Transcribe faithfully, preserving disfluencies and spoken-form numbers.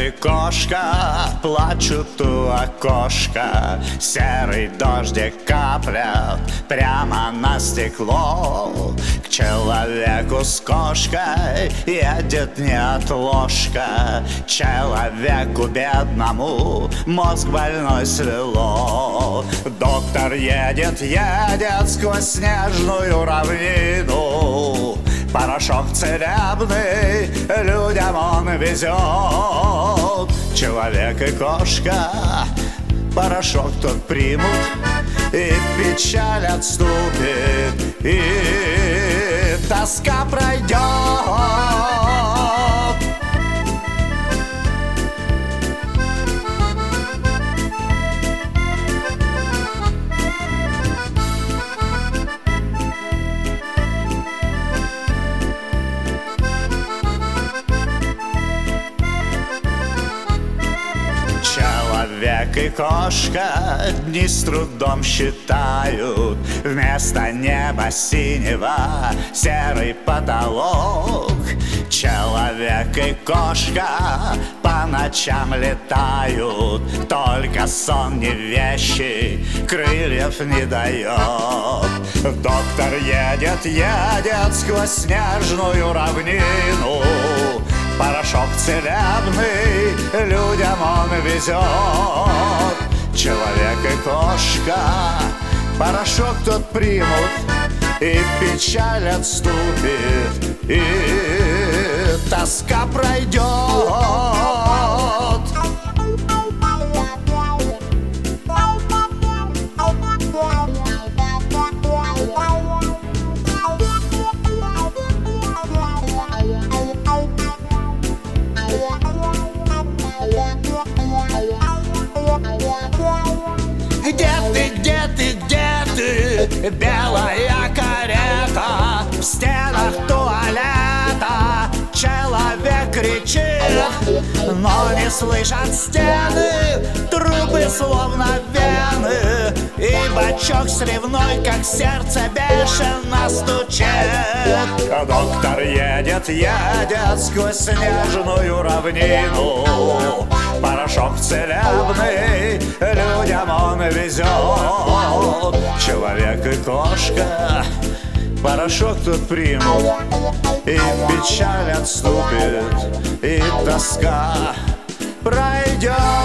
и кошка плачут у окошка. Серый дождик каплет прямо на стекло. К человеку с кошкой едет неотложка. Человеку бедному мозг больной свело. Доктор едет, едет сквозь снежную равнину. Порошок целебный людям он везет. Человек и кошка порошок тот примут, и печаль отступит, и тоска пройдет. Человек и кошка дни с трудом считают. Вместо неба синего серый потолок. Человек и кошка по ночам летают. Только сон не вещи, крыльев не дает. Доктор едет, едет сквозь снежную равнину. Порошок целебный людям он везет. Человек и кошка порошок тот примут, и печаль отступит, и тоска пройдет. Где ты, где ты, где ты, белая карета? В стенах туалета человек кричит, но не слышат стены, трубы словно вены, и бачок сливной, как сердце, бешено стучит. Доктор едет, едет сквозь снежную равнину. Порошок целебный людям он везет. Человек и кошка порошок тут примут, и печаль отступит, и тоска пройдет.